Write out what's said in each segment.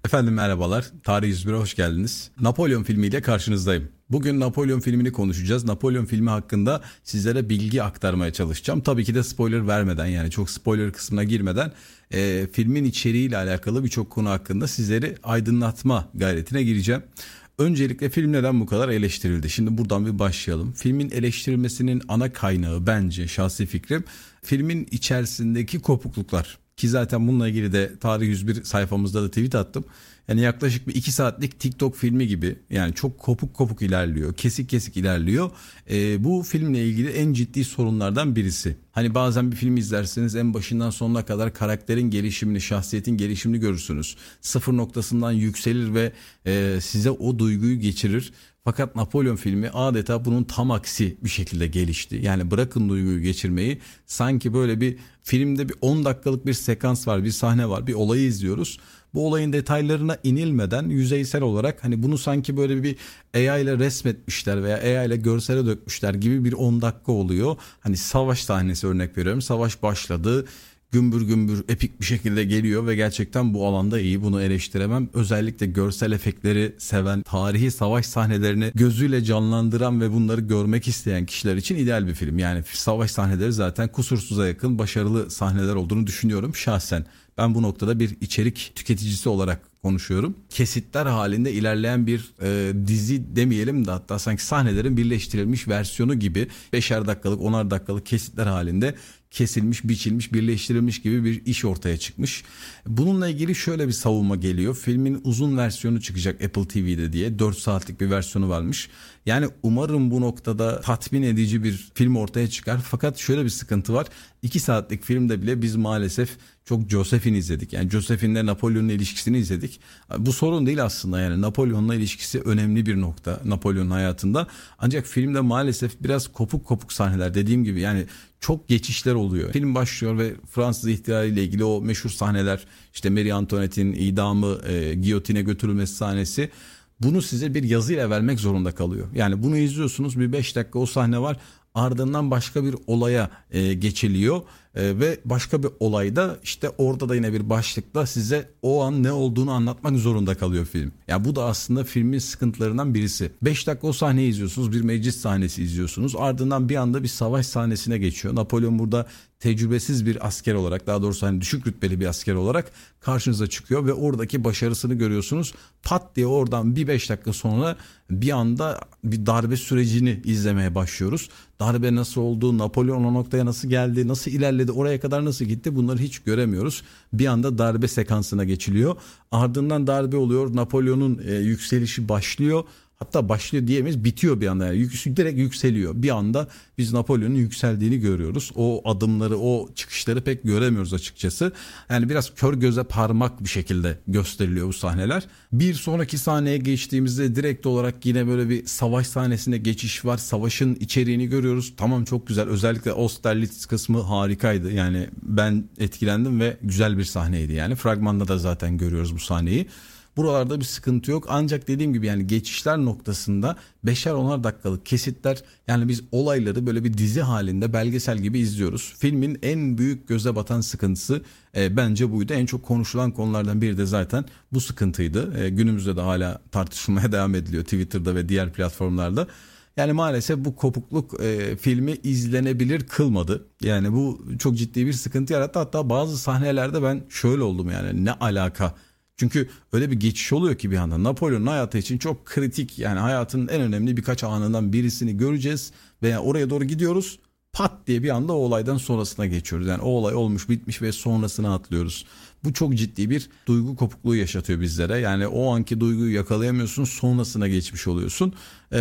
Efendim merhabalar, Tarih 101'e hoş geldiniz. Napolyon filmiyle karşınızdayım. Bugün Napolyon filmini konuşacağız. Napolyon filmi hakkında sizlere bilgi aktarmaya çalışacağım. Tabii ki de spoiler vermeden, yani çok spoiler kısmına girmeden filmin içeriğiyle alakalı birçok konu hakkında sizleri aydınlatma gayretine gireceğim. Öncelikle film neden bu kadar eleştirildi? Şimdi buradan bir başlayalım. Filmin eleştirilmesinin ana kaynağı, bence şahsi fikrim, filmin içerisindeki kopukluklar. Ki zaten bununla ilgili de Tarih 101 sayfamızda da tweet attım. Yani yaklaşık bir 2 saatlik TikTok filmi gibi, yani çok kopuk kopuk ilerliyor, kesik kesik ilerliyor. Bu filmle ilgili en ciddi sorunlardan birisi. Hani bazen bir film izlerseniz en başından sonuna kadar karakterin gelişimini, şahsiyetin gelişimini görürsünüz. Sıfır noktasından yükselir ve size o duyguyu geçirir. Fakat Napolyon filmi adeta bunun tam aksi bir şekilde gelişti. Yani bırakın duyguyu geçirmeyi, sanki böyle bir filmde bir 10 dakikalık bir sekans var, bir sahne var, bir olayı izliyoruz. Bu olayın detaylarına inilmeden yüzeysel olarak hani bunu sanki böyle bir AI ile resmetmişler veya AI ile görsele dökmüşler gibi bir 10 dakika oluyor. Hani savaş sahnesi, örnek veriyorum. Savaş başladı. Gümbür gümbür epik bir şekilde geliyor ve gerçekten bu alanda iyi, bunu eleştiremem. Özellikle görsel efektleri seven, tarihi savaş sahnelerini gözüyle canlandıran ve bunları görmek isteyen kişiler için ideal bir film. Yani savaş sahneleri zaten kusursuza yakın başarılı sahneler olduğunu düşünüyorum şahsen. Ben bu noktada bir içerik tüketicisi olarak konuşuyorum. Kesitler halinde ilerleyen bir dizi demeyelim de, hatta sanki sahnelerin birleştirilmiş versiyonu gibi 5'er dakikalık 10'ar dakikalık kesitler halinde kesilmiş, biçilmiş, birleştirilmiş gibi bir iş ortaya çıkmış. Bununla ilgili şöyle bir savunma geliyor. Filmin uzun versiyonu çıkacak Apple TV'de diye, 4 saatlik bir versiyonu varmış. Yani umarım bu noktada tatmin edici bir film ortaya çıkar. Fakat şöyle bir sıkıntı var. 2 saatlik filmde bile biz maalesef çok Josephine izledik. Yani Josephine'le Napolyon'un ilişkisini izledik. Bu sorun değil aslında, yani Napolyon'la ilişkisi önemli bir nokta Napolyon'un hayatında. Ancak filmde maalesef biraz kopuk kopuk sahneler, dediğim gibi yani çok geçişler oluyor. Film başlıyor ve Fransız ihtilali ile ilgili o meşhur sahneler, işte Marie Antoinette'in idamı, giyotine götürülmesi sahnesi. Bunu size bir yazıyla vermek zorunda kalıyor. Yani bunu izliyorsunuz, bir 5 dakika o sahne var. Ardından başka bir olaya geçiliyor ve başka bir olayda işte orada da yine bir başlıkla size o an ne olduğunu anlatmak zorunda kalıyor film. Yani bu da aslında filmin sıkıntılarından birisi. 5 dakika o sahneyi izliyorsunuz, bir meclis sahnesi izliyorsunuz, ardından bir anda bir savaş sahnesine geçiyor. Napolyon burada tecrübesiz bir asker olarak, daha doğrusu hani düşük rütbeli bir asker olarak karşınıza çıkıyor ve oradaki başarısını görüyorsunuz. Pat diye oradan bir 5 dakika sonra bir anda bir darbe sürecini izlemeye başlıyoruz. Darbe nasıl oldu, Napolyon o noktaya nasıl geldi, nasıl ilerledi, oraya kadar nasıl gitti, bunları hiç göremiyoruz. Bir anda darbe sekansına geçiliyor. Ardından darbe oluyor, Napolyon'un yükselişi başlıyor. Hatta başlıyor diyemeyiz, bitiyor bir anda, yani direkt yükseliyor. Bir anda biz Napolyon'un yükseldiğini görüyoruz. O adımları, o çıkışları pek göremiyoruz açıkçası. Yani biraz kör göze parmak bir şekilde gösteriliyor bu sahneler. Bir sonraki sahneye geçtiğimizde direkt olarak yine böyle bir savaş sahnesine geçiş var. Savaşın içeriğini görüyorz. Tamam, çok güzel. Özellikle Austerlitz kısmı harikaydı. Yani ben etkilendim ve güzel bir sahneydi yani. Fragmanda da zaten görüyoruz bu sahneyi. Buralarda bir sıkıntı yok, ancak dediğim gibi yani geçişler noktasında 5'er 10'ar dakikalık kesitler, yani biz olayları böyle bir dizi halinde belgesel gibi izliyoruz. Filmin en büyük göze batan sıkıntısı bence buydu. En çok konuşulan konulardan biri de zaten bu sıkıntıydı. Günümüzde de hala tartışılmaya devam ediliyor Twitter'da ve diğer platformlarda. Yani maalesef bu kopukluk filmi izlenebilir kılmadı. Yani bu çok ciddi bir sıkıntı yarattı. Hatta bazı sahnelerde ben şöyle oldum, yani ne alaka? Çünkü öyle bir geçiş oluyor ki bir anda Napolyon'un hayatı için çok kritik, yani hayatının en önemli birkaç anından birisini göreceğiz veya oraya doğru gidiyoruz. Pat diye bir anda o olaydan sonrasına geçiyoruz. Yani o olay olmuş bitmiş ve sonrasına atlıyoruz. Bu çok ciddi bir duygu kopukluğu yaşatıyor bizlere. Yani o anki duyguyu yakalayamıyorsun, sonrasına geçmiş oluyorsun.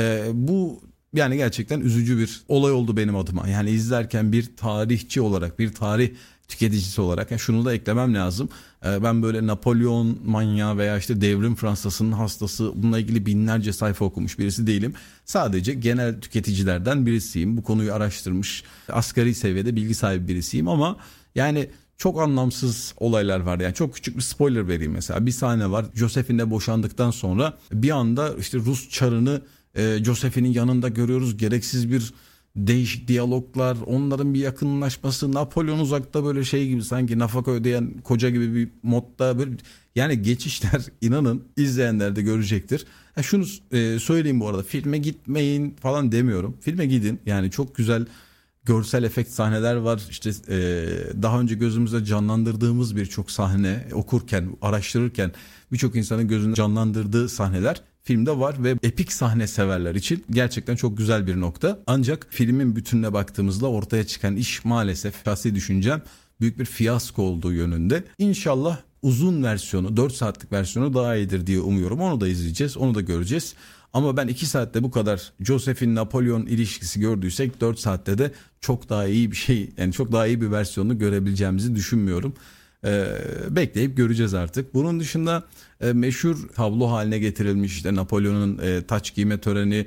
Bu yani gerçekten üzücü bir olay oldu benim adıma. Yani izlerken bir tarihçi olarak, bir tarih tüketicisi olarak, yani şunu da eklemem lazım. Ben böyle Napolyon manyağı veya işte devrim Fransa'sının hastası, bununla ilgili binlerce sayfa okumuş birisi değilim. Sadece genel tüketicilerden birisiyim. Bu konuyu araştırmış, asgari seviyede bilgi sahibi birisiyim ama yani çok anlamsız olaylar var. Yani çok küçük bir spoiler vereyim mesela. Bir sahne var. Josephine'le boşandıktan sonra bir anda işte Rus çarını Josephine'in yanında görüyoruz. Gereksiz bir değişik diyaloglar, onların bir yakınlaşması, Napolyon uzakta böyle şey gibi, sanki nafaka ödeyen koca gibi bir modda böyle, yani geçişler inanın izleyenler de görecektir. Şunu söyleyeyim bu arada, filme gitmeyin falan demiyorum. Filme gidin, yani çok güzel görsel efekt sahneler var. İşte daha önce gözümüzde canlandırdığımız birçok sahne, okurken, araştırırken birçok insanın gözünde canlandırdığı sahneler filmde var ve epik sahne severler için gerçekten çok güzel bir nokta. Ancak filmin bütününe baktığımızda ortaya çıkan iş maalesef, şahsi düşüncem, büyük bir fiyasko olduğu yönünde. İnşallah uzun versiyonu, 4 saatlik versiyonu daha iyidir diye umuyorum. Onu da izleyeceğiz, onu da göreceğiz. Ama ben 2 saatte bu kadar Josephine Napolyon ilişkisi gördüysek 4 saatte de çok daha iyi bir şey, yani çok daha iyi bir versiyonunu görebileceğimizi düşünmüyorum. Bekleyip göreceğiz artık. Bunun dışında meşhur tablo haline getirilmiş işte Napolyon'un taç giyme töreni,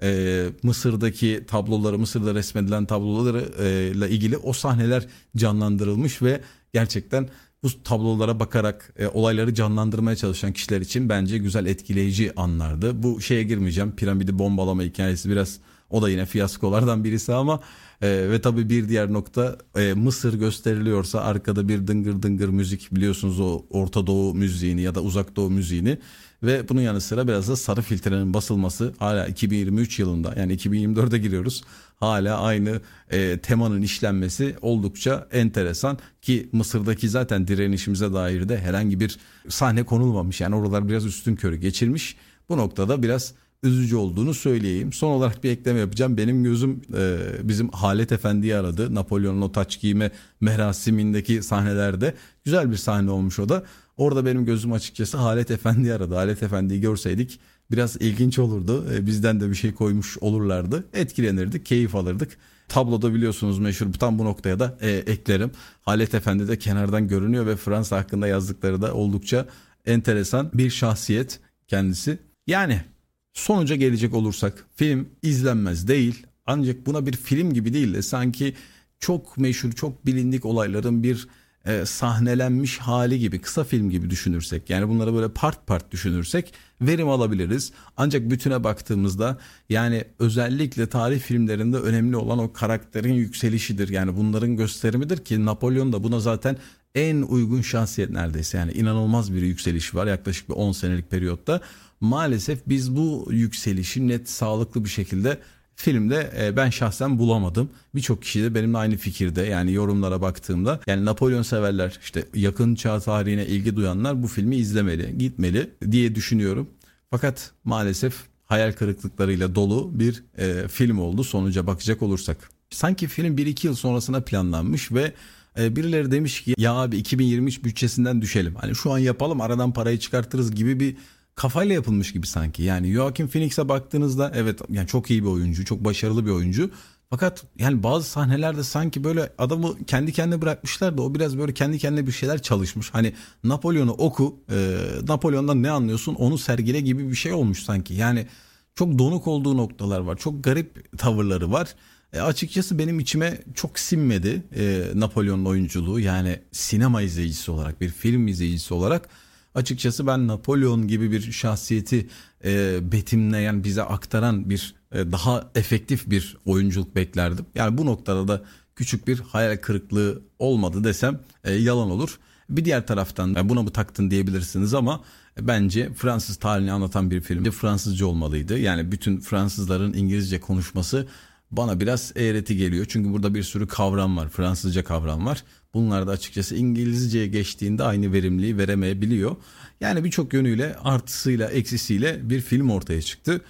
Mısır'daki tabloları, Mısır'da resmedilen tabloları ile ilgili o sahneler canlandırılmış ve gerçekten bu tablolara bakarak olayları canlandırmaya çalışan kişiler için bence güzel, etkileyici anlardı. Bu şeye girmeyeceğim, piramidi bombalama hikayesi biraz, o da yine fiyaskolardan birisi ama ve tabii bir diğer nokta, Mısır gösteriliyorsa arkada bir dıngır dıngır müzik, biliyorsunuz o Orta Doğu müziğini ya da Uzak Doğu müziğini, ve bunun yanı sıra biraz da sarı filtrenin basılması, hala 2023 yılında, yani 2024'e giriyoruz, hala aynı temanın işlenmesi oldukça enteresan ki Mısır'daki zaten direnişimize dair de herhangi bir sahne konulmamış, yani oralar biraz üstünkörü geçilmiş. Bu noktada biraz üzücü olduğunu söyleyeyim. Son olarak bir ekleme yapacağım. Benim gözüm bizim Halet Efendi'yi aradı. Napolyon'un o taç giyme merasimindeki sahnelerde güzel bir sahne olmuş o da. Orada benim gözüm açıkçası Halet Efendi'yi aradı. Halet Efendi'yi görseydik biraz ilginç olurdu. Bizden de bir şey koymuş olurlardı. Etkilenirdik, keyif alırdık. Tabloda biliyorsunuz meşhur, tam bu noktaya da eklerim. Halet Efendi de kenardan görünüyor ve Fransa hakkında yazdıkları da oldukça enteresan bir şahsiyet kendisi. Yani sonuca gelecek olursak, film izlenmez değil, ancak buna bir film gibi değil de sanki çok meşhur, çok bilindik olayların bir sahnelenmiş hali gibi, kısa film gibi düşünürsek, yani bunları böyle part part düşünürsek verim alabiliriz. Ancak bütüne baktığımızda, yani özellikle tarih filmlerinde önemli olan o karakterin yükselişidir. Yani bunların gösterimidir ki Napolyon da buna zaten en uygun şahsiyet neredeyse. Yani inanılmaz bir yükseliş var yaklaşık bir 10 senelik periyotta. Maalesef biz bu yükselişi net, sağlıklı bir şekilde filmde ben şahsen bulamadım. Birçok kişi de benimle aynı fikirde, yani yorumlara baktığımda. Yani Napolyon severler, işte yakın çağ tarihine ilgi duyanlar bu filmi izlemeli, gitmeli diye düşünüyorum. Fakat maalesef hayal kırıklıklarıyla dolu bir film oldu sonuca bakacak olursak. Sanki film 1-2 yıl sonrasına planlanmış ve birileri demiş ki ya abi 2023 bütçesinden düşelim, hani şu an yapalım, aradan parayı çıkartırız gibi bir kafayla yapılmış gibi sanki. Yani Joaquin Phoenix'e baktığınızda evet, yani çok iyi bir oyuncu, çok başarılı bir oyuncu. Fakat yani bazı sahnelerde sanki böyle adamı kendi kendine bırakmışlar da o biraz böyle kendi kendine bir şeyler çalışmış. Hani Napolyon'u oku, Napolyon'dan ne anlıyorsun onu sergile gibi bir şey olmuş sanki. Yani çok donuk olduğu noktalar var, çok garip tavırları var. Açıkçası benim içime çok sinmedi Napolyon'un oyunculuğu. Yani sinema izleyicisi olarak, bir film izleyicisi olarak açıkçası ben Napolyon gibi bir şahsiyeti betimleyen, bize aktaran bir daha efektif bir oyunculuk beklerdim. Yani bu noktada da küçük bir hayal kırıklığı olmadı desem yalan olur. Bir diğer taraftan buna mı taktın diyebilirsiniz ama bence Fransız tarihini anlatan bir film. Fransızca olmalıydı. Yani bütün Fransızların İngilizce konuşması bana biraz eğreti geliyor. Çünkü burada bir sürü kavram var, Fransızca kavram var. Bunlar da açıkçası İngilizceye geçtiğinde aynı verimliliği veremeyebiliyor. Yani birçok yönüyle, artısıyla eksisiyle bir film ortaya çıktı.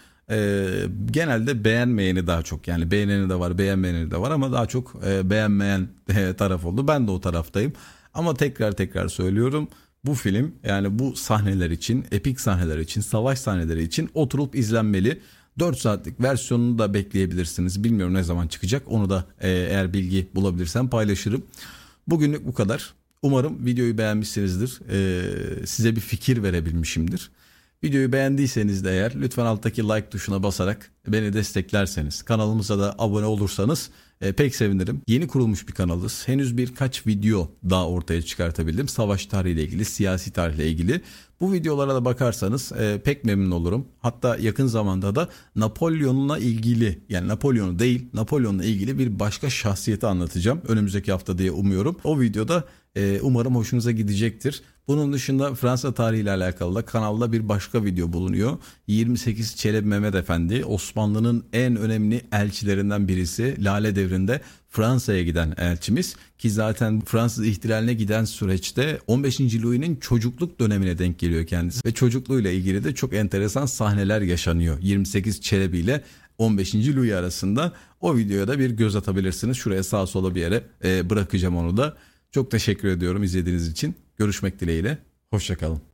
Genelde beğenmeyeni daha çok, yani beğeneni de var, beğenmeyeni de var ama daha çok beğenmeyen taraf oldu. Ben de o taraftayım. Ama tekrar söylüyorum, bu film yani bu sahneler için, epik sahneler için, savaş sahneleri için oturup izlenmeli. 4 saatlik versiyonunu da bekleyebilirsiniz. Bilmiyorum ne zaman çıkacak. Onu da eğer bilgi bulabilirsem paylaşırım. Bugünlük bu kadar. Umarım videoyu beğenmişsinizdir. Size bir fikir verebilmişimdir. Videoyu beğendiyseniz de eğer lütfen alttaki like tuşuna basarak beni desteklerseniz, kanalımıza da abone olursanız pek sevinirim. Yeni kurulmuş bir kanalız. Henüz birkaç video daha ortaya çıkartabildim. Savaş tarihiyle ilgili, siyasi tarihle ilgili. Bu videolara da bakarsanız pek memnun olurum. Hatta yakın zamanda da Napolyon'la ilgili, yani Napolyon'u değil, Napolyon'la ilgili bir başka şahsiyeti anlatacağım. Önümüzdeki hafta diye umuyorum. O videoda umarım hoşunuza gidecektir. Bunun dışında Fransa tarihiyle alakalı da kanalda bir başka video bulunuyor. 28 Çelebi Mehmet Efendi, Osmanlı'nın en önemli elçilerinden birisi. Lale Devri'nde Fransa'ya giden elçimiz ki zaten Fransız ihtilaline giden süreçte 15. Louis'nin çocukluk dönemine denk geliyor kendisi. Ve çocukluğuyla ilgili de çok enteresan sahneler yaşanıyor. 28 Çelebi ile 15. Louis arasında. O videoya da bir göz atabilirsiniz. Şuraya sağa sola bir yere bırakacağım onu da. Çok teşekkür ediyorum izlediğiniz için. Görüşmek dileğiyle. Hoşça kalın.